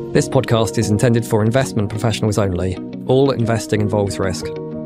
This podcast is intended for investment professionals only. All investing involves risk.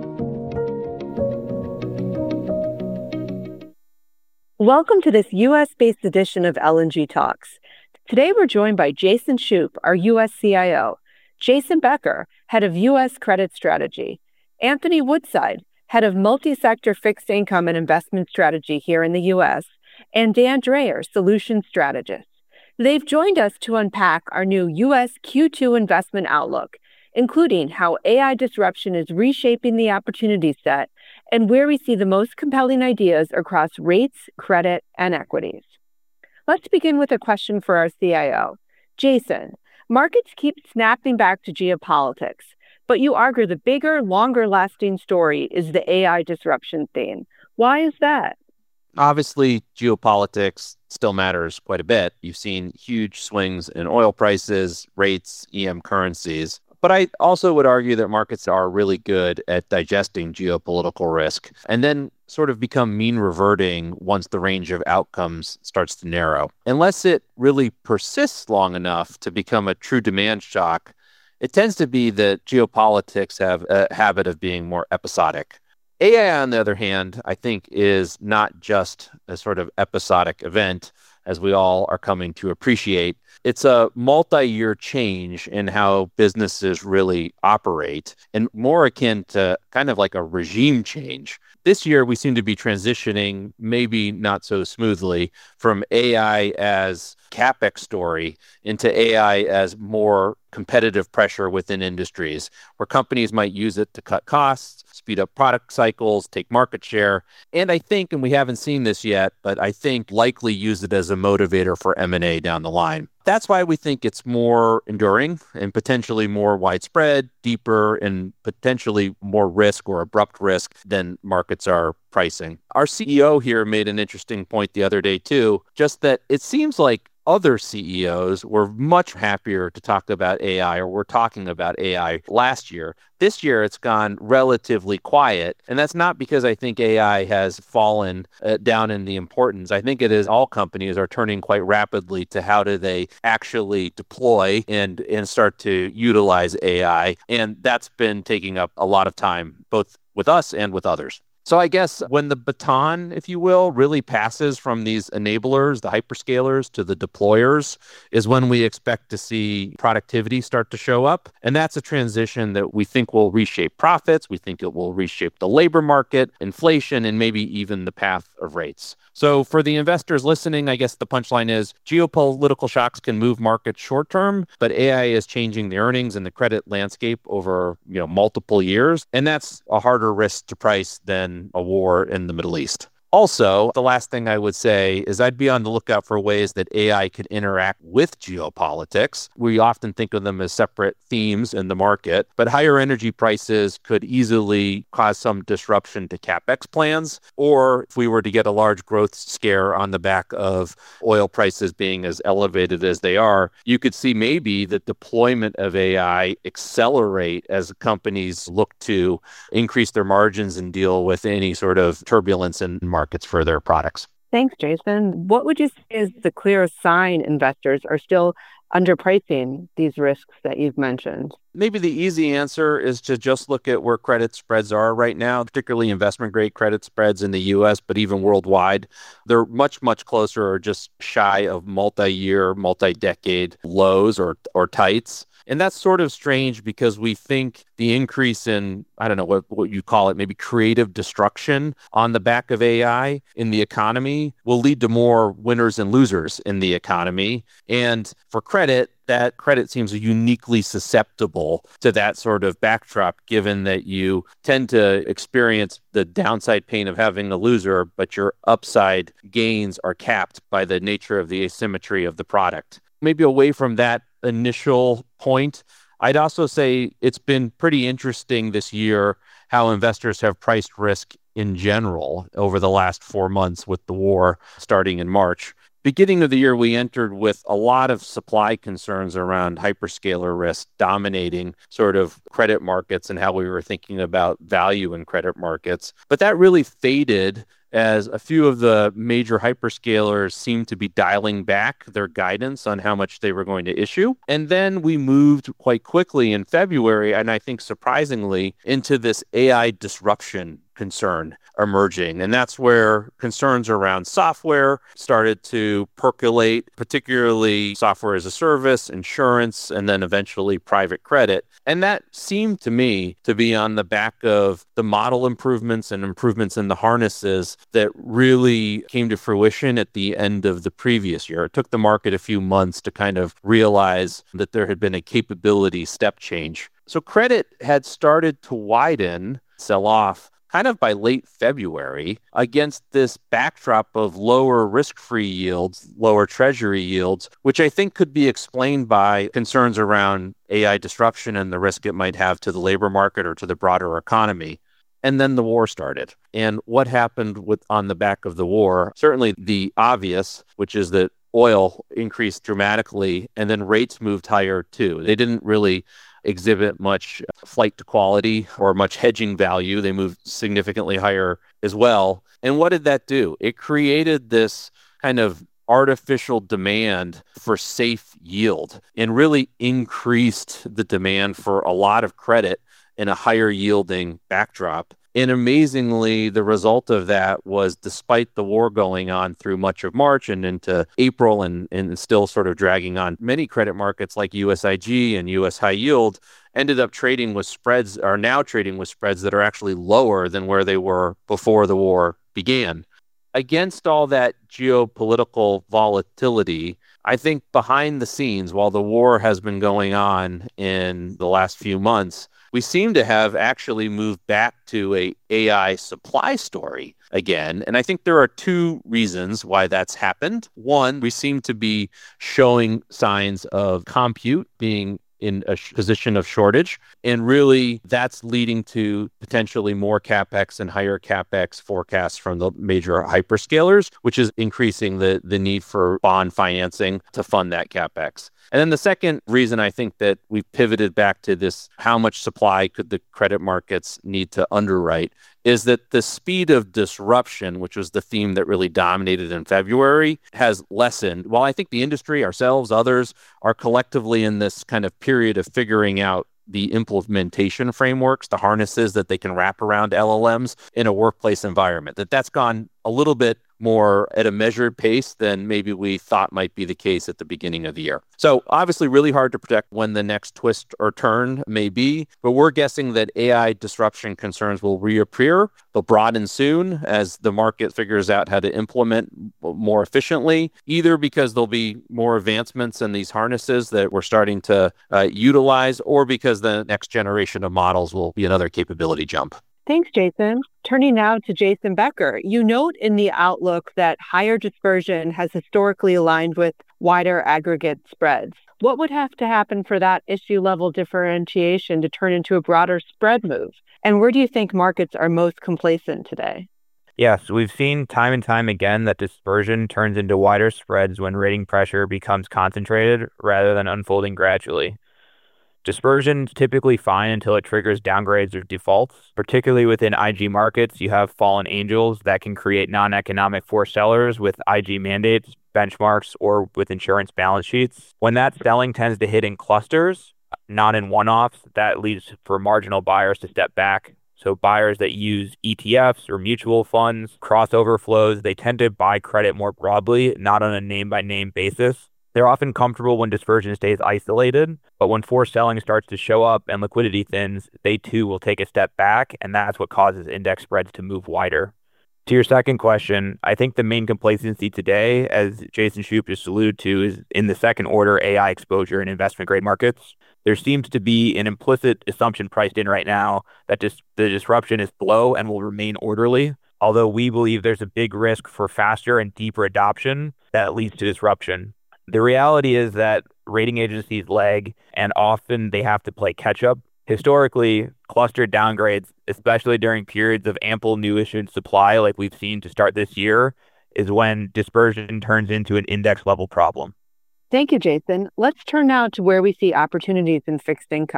Welcome to this U.S.-based edition of L&G Talks. Today we're joined by Jason Shoup, our U.S. CIO, Jason Becker, head of U.S. credit strategy, Anthony Woodside, head of multi-sector fixed income and investment strategy here in the U.S., and Dan Dreyer, solutions strategist. They've joined us to unpack our new U.S. Q2 investment outlook, including how AI disruption is reshaping the opportunity set and where we see the most compelling ideas across rates, credit, and equities. Let's begin with a question for our CIO. Jason, markets keep snapping back to geopolitics, but you argue the bigger, longer-lasting story is the AI disruption theme. Why is that? Obviously, geopolitics still matters quite a bit. You've seen huge swings in oil prices, rates, EM currencies. But I also would argue that markets are really good at digesting geopolitical risk and then sort of become mean reverting once the range of outcomes starts to narrow. Unless it really persists long enough to become a true demand shock, it tends to be that geopolitics have a habit of being more episodic. AI, on the other hand, I think is not just a sort of episodic event, as we all are coming to appreciate. It's a multi-year change in how businesses really operate and more akin to kind of like a regime change. This year, we seem to be transitioning, maybe not so smoothly, from AI as CapEx story into AI as more competitive pressure within industries, where companies might use it to cut costs, speed up product cycles, take market share. And I think, and we haven't seen this yet, but I think likely use it as a motivator for M&A down the line. That's why we think it's more enduring and potentially more widespread, deeper, and potentially more risk or abrupt risk than markets are pricing. Our CEO here made an interesting point the other day, too, just that it seems like other CEOs were much happier to talk about AI or were talking about AI last year. This year, it's gone relatively quiet. And that's not because I think AI has fallen down in the importance. I think it is all companies are turning quite rapidly to how do they actually deploy and start to utilize AI. And that's been taking up a lot of time, both with us and with others. So I guess when the baton, if you will, really passes from these enablers, the hyperscalers, to the deployers, is when we expect to see productivity start to show up. And that's a transition that we think will reshape profits. We think it will reshape the labor market, inflation, and maybe even the path of rates. So for the investors listening, I guess the punchline is geopolitical shocks can move markets short term, but AI is changing the earnings and the credit landscape over multiple years. And that's a harder risk to price than a war in the Middle East. Also, the last thing I would say is I'd be on the lookout for ways that AI could interact with geopolitics. We often think of them as separate themes in the market, but higher energy prices could easily cause some disruption to CapEx plans. Or if we were to get a large growth scare on the back of oil prices being as elevated as they are, you could see maybe the deployment of AI accelerate as companies look to increase their margins and deal with any sort of turbulence in markets for their products. Thanks, Jason. What would you say is the clearest sign investors are still underpricing these risks that you've mentioned? Maybe the easy answer is to just look at where credit spreads are right now, particularly investment-grade credit spreads in the U.S., but even worldwide. They're much, much closer or just shy of multi-year, multi-decade lows or tights. And that's sort of strange because we think the increase in, I don't know what you call it, maybe creative destruction on the back of AI in the economy will lead to more winners and losers in the economy. And for credit, that credit seems uniquely susceptible to that sort of backdrop, given that you tend to experience the downside pain of having a loser, but your upside gains are capped by the nature of the asymmetry of the product. Maybe away from that initial point, I'd also say it's been pretty interesting this year how investors have priced risk in general over the last 4 months with the war starting in March. Beginning of the year, we entered with a lot of supply concerns around hyperscaler risk dominating sort of credit markets and how we were thinking about value in credit markets. But that really faded as a few of the major hyperscalers seemed to be dialing back their guidance on how much they were going to issue. And then we moved quite quickly in February, and I think surprisingly, into this AI disruption concern emerging. And that's where concerns around software started to percolate, particularly software as a service, insurance, and then eventually private credit. And that seemed to me to be on the back of the model improvements and improvements in the harnesses that really came to fruition at the end of the previous year. It took the market a few months to kind of realize that there had been a capability step change. So credit had started to widen, sell off, kind of by late February against this backdrop of lower risk-free yields, lower treasury yields, which I think could be explained by concerns around AI disruption and the risk it might have to the labor market or to the broader economy. And then the war started. And what happened on the back of the war? Certainly the obvious, which is that oil increased dramatically and then rates moved higher too. They didn't really exhibit much flight to quality or much hedging value. They moved significantly higher as well. And what did that do? It created this kind of artificial demand for safe yield and really increased the demand for a lot of credit in a higher yielding backdrop. And amazingly, the result of that was, despite the war going on through much of March and into April and still sort of dragging on, many credit markets like USIG and US high yield ended up trading with spreads, are now trading with spreads that are actually lower than where they were before the war began. Against all that geopolitical volatility, I think behind the scenes, while the war has been going on in the last few months, we seem to have actually moved back to a AI supply story again. And I think there are two reasons why that's happened. One, we seem to be showing signs of compute being in a position of shortage. And really, that's leading to potentially more CapEx and higher CapEx forecasts from the major hyperscalers, which is increasing the need for bond financing to fund that CapEx. And then the second reason I think that we've pivoted back to this, how much supply could the credit markets need to underwrite, is that the speed of disruption, which was the theme that really dominated in February, has lessened. While I think the industry, ourselves, others, are collectively in this kind of period of figuring out the implementation frameworks, the harnesses that they can wrap around LLMs in a workplace environment, that's gone a little bit more at a measured pace than maybe we thought might be the case at the beginning of the year. So obviously really hard to predict when the next twist or turn may be, but we're guessing that AI disruption concerns will reappear. They'll broaden soon as the market figures out how to implement more efficiently, either because there'll be more advancements in these harnesses that we're starting to utilize, or because the next generation of models will be another capability jump. Thanks, Jason. Turning now to Jason Becker. You note in the outlook that higher dispersion has historically aligned with wider aggregate spreads. What would have to happen for that issue level differentiation to turn into a broader spread move? And where do you think markets are most complacent today? Yes, we've seen time and time again that dispersion turns into wider spreads when rating pressure becomes concentrated rather than unfolding gradually. Dispersion's typically fine until it triggers downgrades or defaults. Particularly within IG markets, you have fallen angels that can create non-economic forced sellers with IG mandates, benchmarks, or with insurance balance sheets. When that selling tends to hit in clusters, not in one-offs, that leads for marginal buyers to step back. So buyers that use ETFs or mutual funds, crossover flows, they tend to buy credit more broadly, not on a name-by-name basis. They're often comfortable when dispersion stays isolated, but when forced selling starts to show up and liquidity thins, they too will take a step back, and that's what causes index spreads to move wider. To your second question, I think the main complacency today, as Jason Shoup just alluded to, is in the second order AI exposure in investment grade markets. There seems to be an implicit assumption priced in right now that the disruption is slow and will remain orderly, although we believe there's a big risk for faster and deeper adoption that leads to disruption. The reality is that rating agencies lag, and often they have to play catch-up. Historically, clustered downgrades, especially during periods of ample new issuance supply like we've seen to start this year, is when dispersion turns into an index-level problem. Thank you, Jason. Let's turn now to where we see opportunities in fixed income.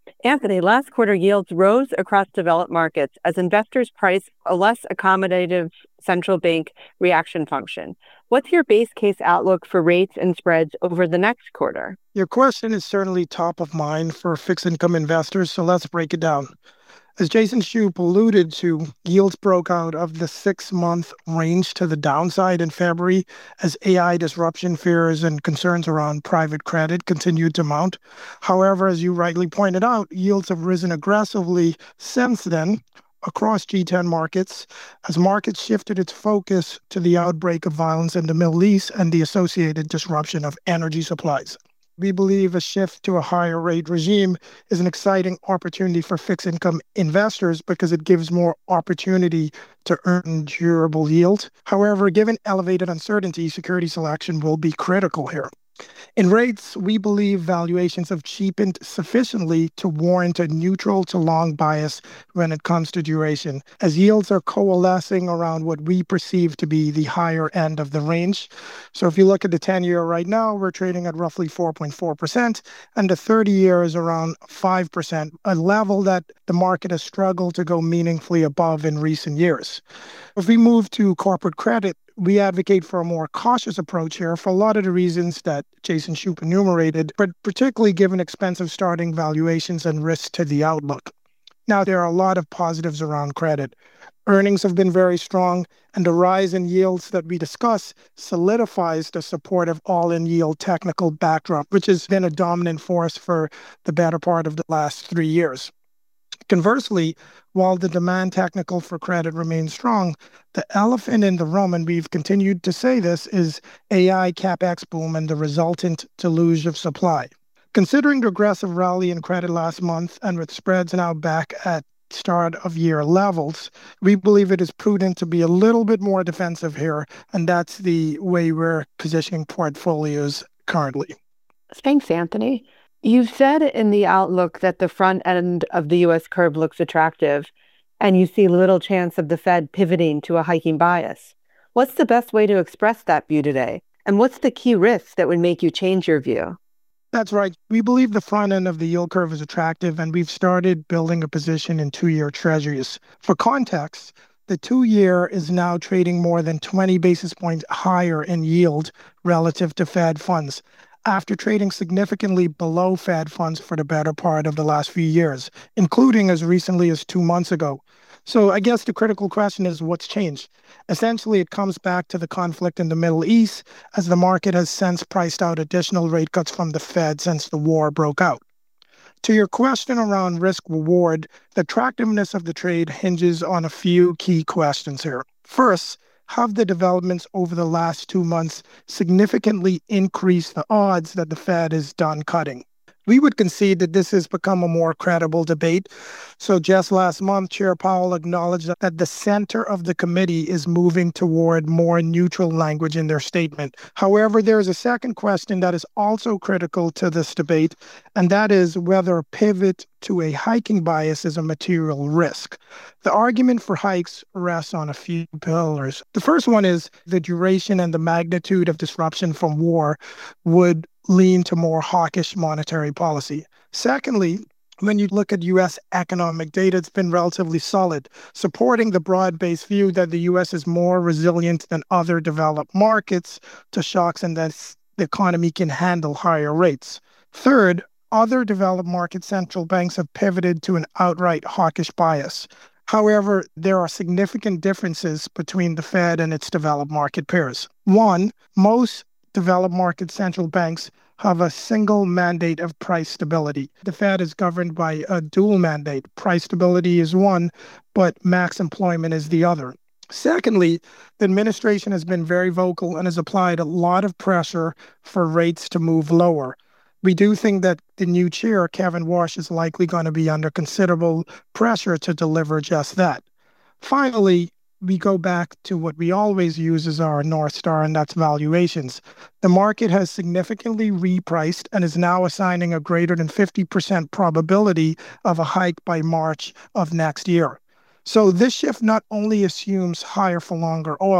Anthony, last quarter yields rose across developed markets as investors price a less accommodative central bank reaction function. What's your base case outlook for rates and spreads over the next quarter? Your question is certainly top of mind for fixed income investors, so let's break it down. As Jason Shoup alluded to, yields broke out of the 6-month range to the downside in February as AI disruption fears and concerns around private credit continued to mount. However, as you rightly pointed out, yields have risen aggressively since then across G10 markets as markets shifted its focus to the outbreak of violence in the Middle East and the associated disruption of energy supplies. We believe a shift to a higher rate regime is an exciting opportunity for fixed income investors because it gives more opportunity to earn durable yield. However, given elevated uncertainty, security selection will be critical here. In rates, we believe valuations have cheapened sufficiently to warrant a neutral to long bias when it comes to duration, as yields are coalescing around what we perceive to be the higher end of the range. So if you look at the 10-year right now, we're trading at roughly 4.4%, and the 30-year is around 5%, a level that the market has struggled to go meaningfully above in recent years. If we move to corporate credit, we advocate for a more cautious approach here for a lot of the reasons that Jason Shoup enumerated, but particularly given expensive starting valuations and risk to the outlook. Now, there are a lot of positives around credit. Earnings have been very strong, and the rise in yields that we discuss solidifies the supportive all-in yield technical backdrop, which has been a dominant force for the better part of the last 3 years. Conversely, while the demand technical for credit remains strong, the elephant in the room, and we've continued to say this, is AI CapEx boom and the resultant deluge of supply. Considering the aggressive rally in credit last month and with spreads now back at start of year levels, we believe it is prudent to be a little bit more defensive here, and that's the way we're positioning portfolios currently. Thanks, Anthony. You've said in the outlook that the front end of the U.S. curve looks attractive, and you see little chance of the Fed pivoting to a hiking bias. What's the best way to express that view today? And what's the key risk that would make you change your view? That's right. We believe the front end of the yield curve is attractive, and we've started building a position in 2-year treasuries. For context, the 2-year is now trading more than 20 basis points higher in yield relative to Fed funds, after trading significantly below Fed funds for the better part of the last few years, including as recently as 2 months ago. So I guess the critical question is what's changed? Essentially, it comes back to the conflict in the Middle East, as the market has since priced out additional rate cuts from the Fed since the war broke out. To your question around risk-reward, the attractiveness of the trade hinges on a few key questions here. First, have the developments over the last 2 months significantly increased the odds that the Fed is done cutting? We would concede that this has become a more credible debate. So just last month, Chair Powell acknowledged that the center of the committee is moving toward more neutral language in their statement. However, there is a second question that is also critical to this debate, and that is whether a pivot to a hiking bias is a material risk. The argument for hikes rests on a few pillars. The first one is the duration and the magnitude of disruption from war would lean to more hawkish monetary policy. Secondly, when you look at U.S. economic data, it's been relatively solid, supporting the broad-based view that the U.S. is more resilient than other developed markets to shocks and that the economy can handle higher rates. Third, other developed market central banks have pivoted to an outright hawkish bias. However, there are significant differences between the Fed and its developed market peers. One, most developed market central banks have a single mandate of price stability. The Fed is governed by a dual mandate. Price stability is one, but max employment is the other. Secondly, the administration has been very vocal and has applied a lot of pressure for rates to move lower. We do think that the new chair, Kevin Warsh, is likely going to be under considerable pressure to deliver just that. Finally, we go back to what we always use as our North Star, and that's valuations. The market has significantly repriced and is now assigning a greater than 50% probability of a hike by March of next year. So this shift not only assumes higher for longer oil,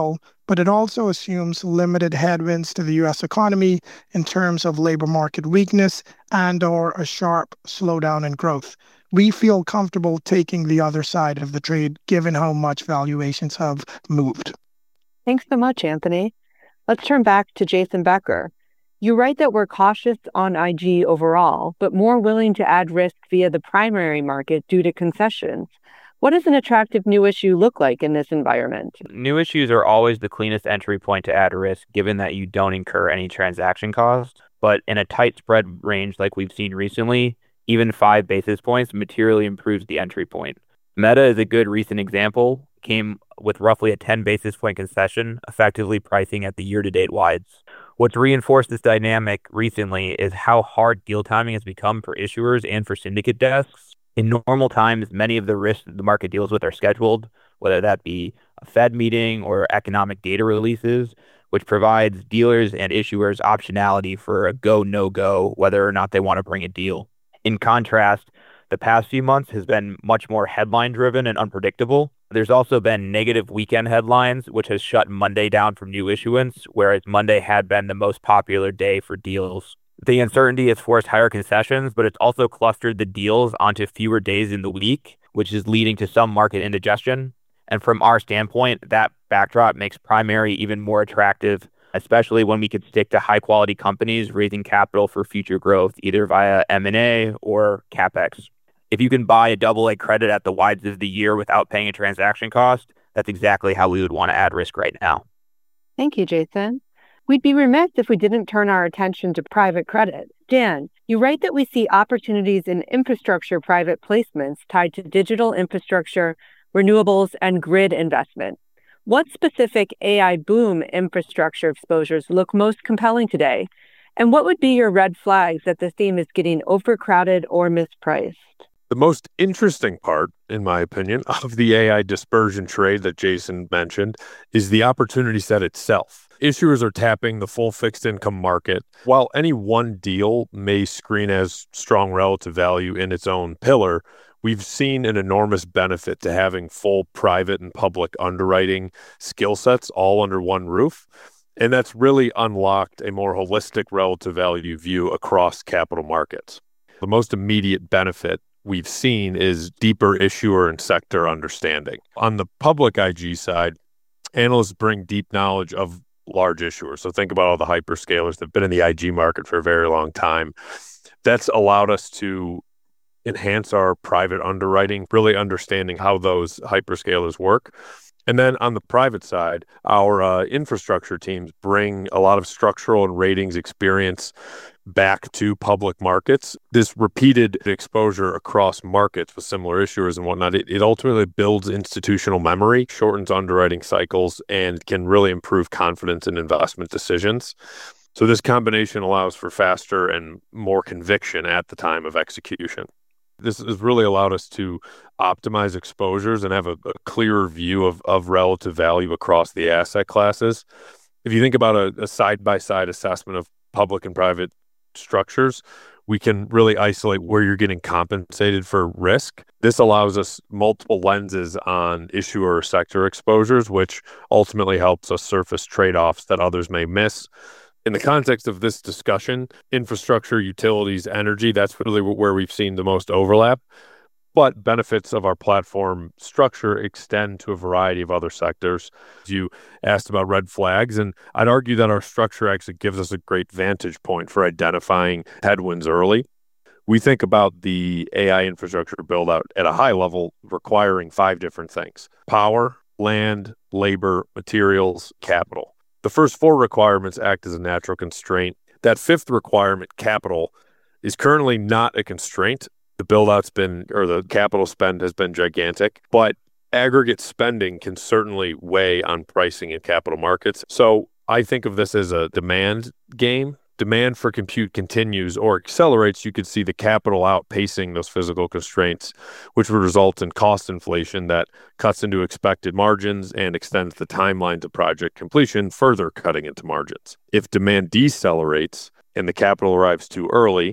but it also assumes limited headwinds to the U.S. economy in terms of labor market weakness and/or a sharp slowdown in growth. We feel comfortable taking the other side of the trade, given how much valuations have moved. Thanks so much, Anthony. Let's turn back to Jason Becker. You write that we're cautious on IG overall, but more willing to add risk via the primary market due to concessions. What does an attractive new issue look like in this environment? New issues are always the cleanest entry point to add risk, given that you don't incur any transaction cost. But in a tight spread range like we've seen recently, even 5 basis points materially improves the entry point. Meta is a good recent example, came with roughly a 10 basis point concession, effectively pricing at the year-to-date wides. What's reinforced this dynamic recently is how hard deal timing has become for issuers and for syndicate desks. In normal times, many of the risks the market deals with are scheduled, whether that be a Fed meeting or economic data releases, which provides dealers and issuers optionality for a go, no-go, whether or not they want to bring a deal. In contrast, the past few months has been much more headline-driven and unpredictable. There's also been negative weekend headlines, which has shut Monday down from new issuance, whereas Monday had been the most popular day for deals. The uncertainty has forced higher concessions, but it's also clustered the deals onto fewer days in the week, which is leading to some market indigestion. And from our standpoint, that backdrop makes primary even more attractive, especially when we could stick to high-quality companies raising capital for future growth, either via M&A or CapEx. If you can buy a AA credit at the wides of the year without paying a transaction cost, that's exactly how we would want to add risk right now. Thank you, Jason. We'd be remiss if we didn't turn our attention to private credit. Dan, you write that we see opportunities in infrastructure private placements tied to digital infrastructure, renewables, and grid investment. What specific AI boom infrastructure exposures look most compelling today? And what would be your red flags that the theme is getting overcrowded or mispriced? The most interesting part, in my opinion, of the AI dispersion trade that Jason mentioned is the opportunity set itself. Issuers are tapping the full fixed income market. While any one deal may screen as strong relative value in its own pillar, we've seen an enormous benefit to having full private and public underwriting skill sets all under one roof. And that's really unlocked a more holistic relative value view across capital markets. The most immediate benefit we've seen is deeper issuer and sector understanding. On the public IG side, analysts bring deep knowledge of large issuers. So think about all the hyperscalers that have been in the IG market for a very long time. That's allowed us to enhance our private underwriting, really understanding how those hyperscalers work. And then on the private side, our infrastructure teams bring a lot of structural and ratings experience back to public markets. This repeated exposure across markets with similar issuers and whatnot, it ultimately builds institutional memory, shortens underwriting cycles, and can really improve confidence in investment decisions. So this combination allows for faster and more conviction at the time of execution. This has really allowed us to optimize exposures and have a clearer view of relative value across the asset classes. If you think about a side-by-side assessment of public and private structures, we can really isolate where you're getting compensated for risk. This allows us multiple lenses on issuer or sector exposures, which ultimately helps us surface trade-offs that others may miss. In the context of this discussion, infrastructure, utilities, energy, that's really where we've seen the most overlap. But benefits of our platform structure extend to a variety of other sectors. You asked about red flags, and I'd argue that our structure actually gives us a great vantage point for identifying headwinds early. We think about the AI infrastructure build out at a high level requiring 5 different things: power, land, labor, materials, capital. The first 4 requirements act as a natural constraint. That 5th requirement, capital, is currently not a constraint. The build-out's the capital spend has been gigantic, but aggregate spending can certainly weigh on pricing in capital markets. So I think of this as a demand game. Demand for compute continues or accelerates. You could see the capital outpacing those physical constraints, which would result in cost inflation that cuts into expected margins and extends the timeline to project completion, further cutting into margins. If demand decelerates and the capital arrives too early,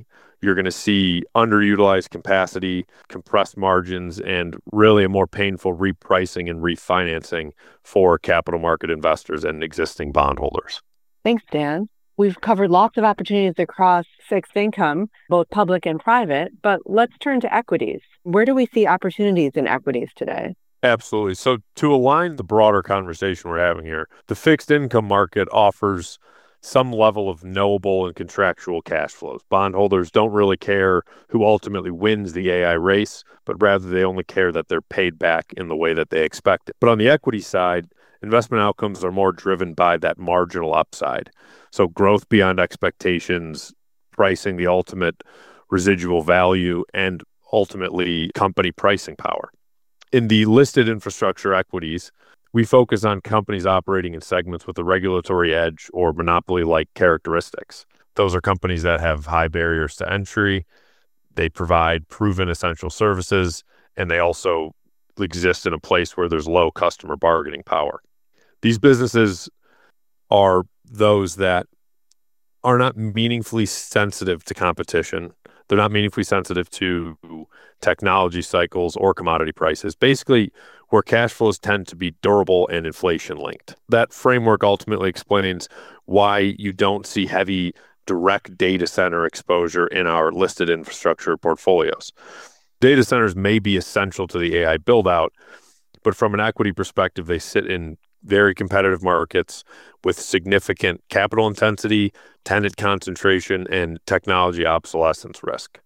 You're going to see underutilized capacity, compressed margins, and really a more painful repricing and refinancing for capital market investors and existing bondholders. Thanks, Dan. We've covered lots of opportunities across fixed income, both public and private, but let's turn to equities. Where do we see opportunities in equities today? Absolutely. So to align the broader conversation we're having here, the fixed income market offers some level of knowable and contractual cash flows. Bondholders don't really care who ultimately wins the AI race, but rather they only care that they're paid back in the way that they expect it. But on the equity side, investment outcomes are more driven by that marginal upside. So growth beyond expectations, pricing the ultimate residual value, and ultimately company pricing power. In the listed infrastructure equities, we focus on companies operating in segments with a regulatory edge or monopoly-like characteristics. Those are companies that have high barriers to entry, they provide proven essential services, and they also exist in a place where there's low customer bargaining power. These businesses are those that are not meaningfully sensitive to competition. They're not meaningfully sensitive to technology cycles or commodity prices. Basically, where cash flows tend to be durable and inflation linked. That framework ultimately explains why you don't see heavy direct data center exposure in our listed infrastructure portfolios. Data centers may be essential to the AI build out, but from an equity perspective, they sit in very competitive markets with significant capital intensity, tenant concentration, and technology obsolescence risk.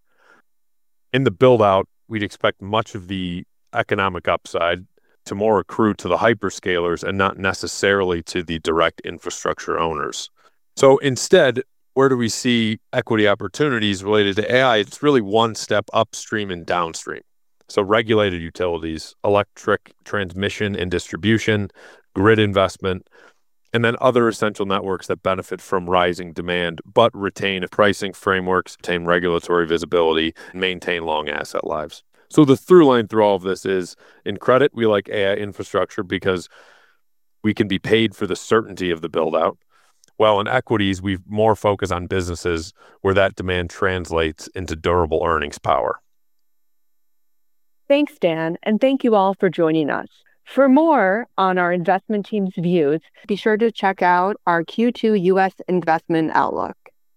In the build out, we'd expect much of the economic upside to more accrue to the hyperscalers and not necessarily to the direct infrastructure owners. So instead, where do we see equity opportunities related to AI? It's really one step upstream and downstream. So regulated utilities, electric transmission and distribution, grid investment, and then other essential networks that benefit from rising demand, but retain pricing frameworks, retain regulatory visibility, and maintain long asset lives. So the through line through all of this is, in credit, we like AI infrastructure because we can be paid for the certainty of the build out. While in equities, we more focus on businesses where that demand translates into durable earnings power. Thanks, Dan, and thank you all for joining us. For more on our investment team's views, be sure to check out our Q2 U.S. Investment Outlook.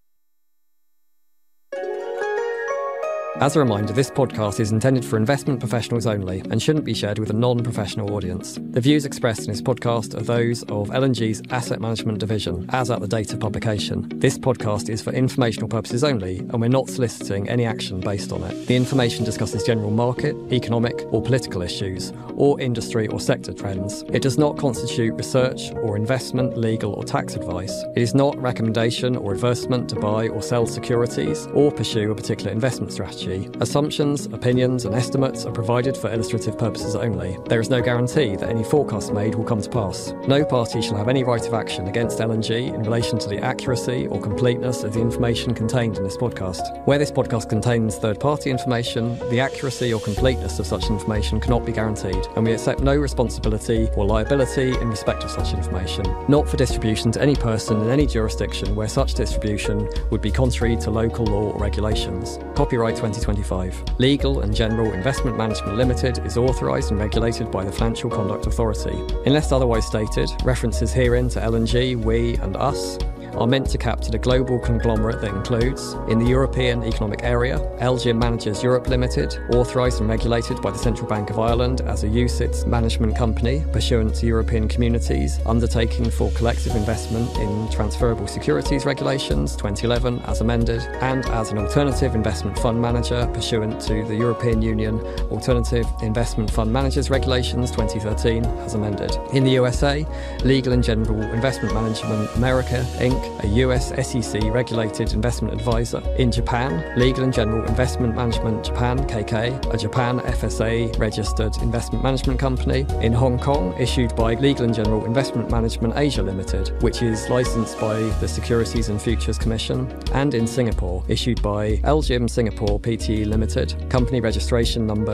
As a reminder, this podcast is intended for investment professionals only and shouldn't be shared with a non-professional audience. The views expressed in this podcast are those of L&G's Asset Management Division, as at the date of publication. This podcast is for informational purposes only, and we're not soliciting any action based on it. The information discusses general market, economic, or political issues, or industry or sector trends. It does not constitute research or investment, legal, or tax advice. It is not recommendation or advertisement to buy or sell securities or pursue a particular investment strategy. Assumptions, opinions, and estimates are provided for illustrative purposes only. There is no guarantee that any forecast made will come to pass. No party shall have any right of action against L&G in relation to the accuracy or completeness of the information contained in this podcast. Where this podcast contains third-party information, the accuracy or completeness of such information cannot be guaranteed, and we accept no responsibility or liability in respect of such information, not for distribution to any person in any jurisdiction where such distribution would be contrary to local law or regulations. Copyright 2025. Legal and General Investment Management Limited is authorised and regulated by the Financial Conduct Authority. Unless otherwise stated, references herein to L&G, we, and us are meant to capture the global conglomerate that includes, in the European Economic Area, LGIM Managers Europe Limited, authorised and regulated by the Central Bank of Ireland as a UCITS management company pursuant to European Communities Undertaking for Collective Investment in Transferable Securities Regulations 2011 as amended, and as an alternative investment fund manager pursuant to the European Union Alternative Investment Fund Managers Regulations 2013 as amended. In the USA, Legal and General Investment Management America, Inc., a US SEC-regulated investment advisor. In Japan, Legal and General Investment Management Japan, KK, a Japan FSA-registered investment management company. In Hong Kong, issued by Legal and General Investment Management Asia Limited, which is licensed by the Securities and Futures Commission. And in Singapore, issued by LGIM Singapore Pte Limited, company registration number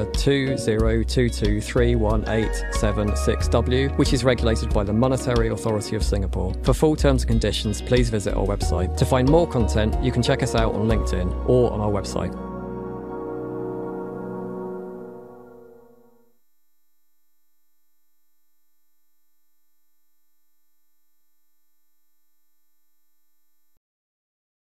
2022318766W, which is regulated by the Monetary Authority of Singapore. For full terms and conditions, please please visit our website. To find more content, you can check us out on LinkedIn or on our website.